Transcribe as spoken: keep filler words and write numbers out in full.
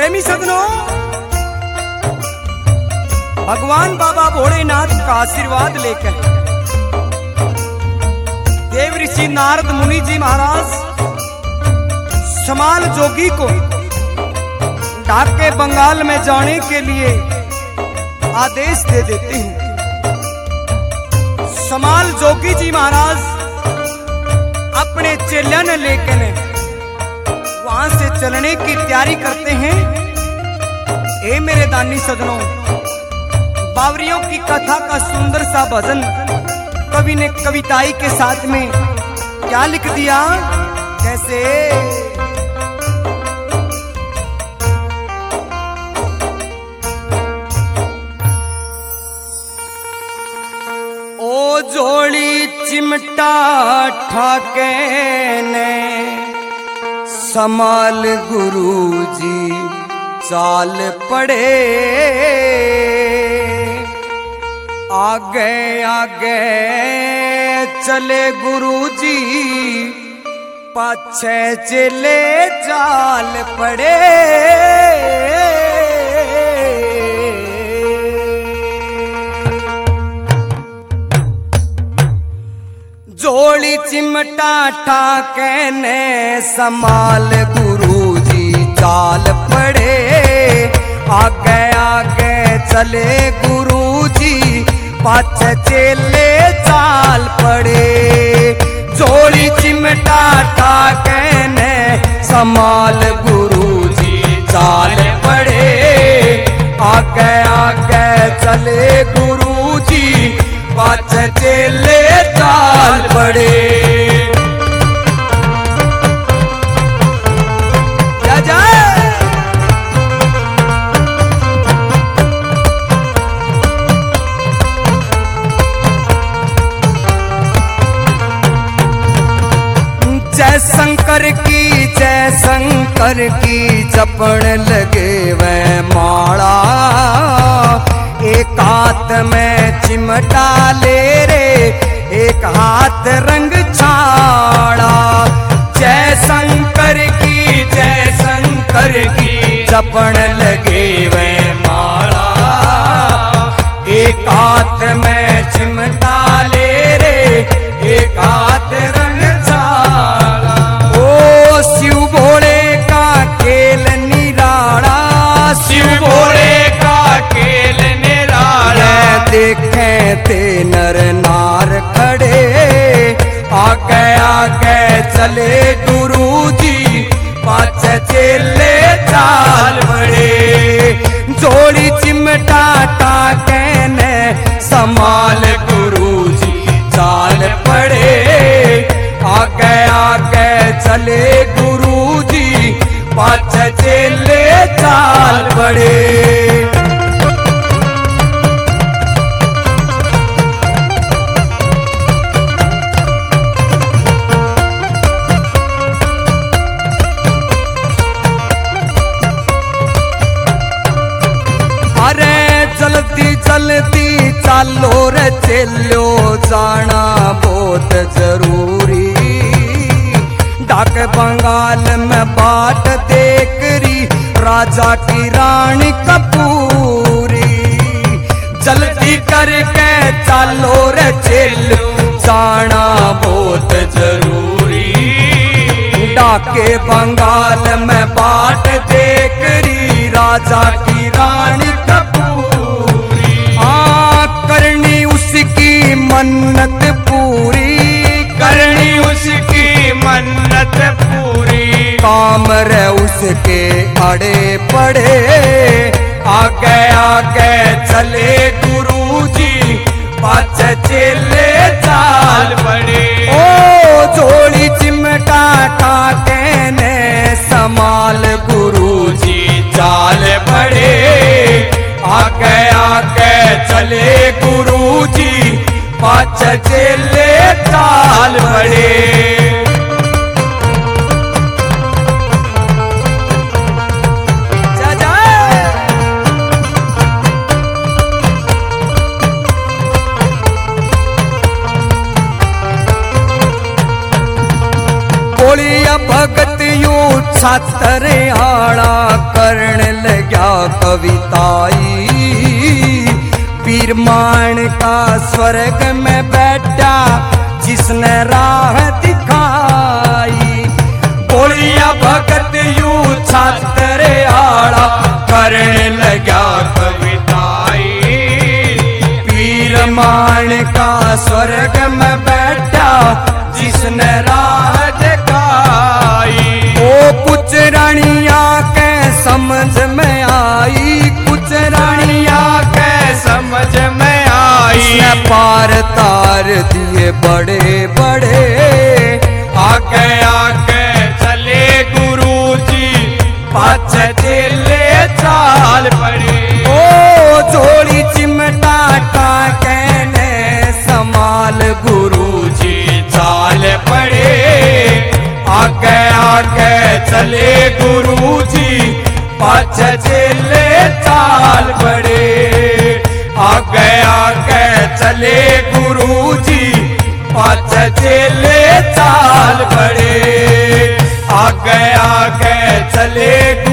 प्रेमी सदनों, भगवान बाबा भोलेनाथ का आशीर्वाद लेकर देव ऋषि नारद मुनि जी महाराज समाल जोगी को ढाके बंगाल में जाने के लिए आदेश दे देते हैं। समाल जोगी जी महाराज अपने चेला ने लेकर वहां से चलने की तैयारी करते हैं। ए मेरे दानी सदनों, बावरियों की कथा का सुंदर सा भजन कवि ने कविताई के साथ में क्या लिख दिया, कैसे? ओ जोड़ी चिमटा ठाके ने समाल गुरुजी चाल पड़े, आगे आगे चले गुरुजी पाछे चले चाल पड़े। जोड़ी चिमटा ठाके ने समाल गुरुजी चाल पड़े, आगे आगे चले गुरुजी पाछे चले चाल पड़े। जोड़ी चिमटा ठाके ने समाल गुरुजी चाल पड़े, आगे आगे चले गुरुजी पाछे चले चाल पड़े। जा जा जय शंकर की जय शंकर की जपण लगे वह माला, एक हाथ में चिमटा ले रे एक हाथ रंग छाड़ा। जय शंकर की जय शंकर की जपण लगे वह माला, एक हाथ में चिमटा ले रे एक हाथ रंग छाड़ा। ओ शिव भोले का खेल निराला, शिव भोले का खेल देखे ते नर नार खड़े, आगे आगे चले गुरुजी पाछे चले चाल पड़े। जोड़ी चिमटा ठाके ने समाल गुरुजी चाल पड़े, आगे आगे चले गुरुजी पाछे चले चाल पड़े। जल्दी जल्दी चालो रे चलो जाना बहुत जरूरी, डाक बंगाल में बाट देखरी राजा की रानी कपूरी। जल्दी करके चालो रे चलो जाना बहुत जरूरी, डाके बंगाल में बाट देखरी राजा की रानी करनी उसकी मन्नत पूरी, करनी उसकी मन्नत पूरी। काम रे उसके अड़े पड़े, आगे आगे चले गुरुजी पाछे चले चाल पड़े। ओ जोड़ी चिमटा ठाके ने समाल गुरुजी चाल पड़े, आगे आगे चले गुरुजी पाछे चले चाल पड़े। जा जा बोलिया भगत यूं छातर आड़ा करण लग्या कविताई, पीर मान का स्वर्ग में बैठा जिसने राह दिखाई। बोलिया भगत यू छातर आड़ा करण लग्या कविताई, पीर मान का स्वर्ग में बैठा जिसने राह दिखाई। ओ कुछ रानिया के समझ में आई, कुछ रानिया के समझ में आई, उसने पार तार दिए बड़े बड़े। आगे आगे चले गुरुजी, पाछे चले चाल पड़े। ओ जोड़ी चिमटा का कहने समाल गुरुजी चाल पड़े। आगे आगे चले गुरुजी, पाछे चले चाल पड़े। आगे आगे चले गुरुजी, पाछे चले चाल पड़े। आगे आगे चले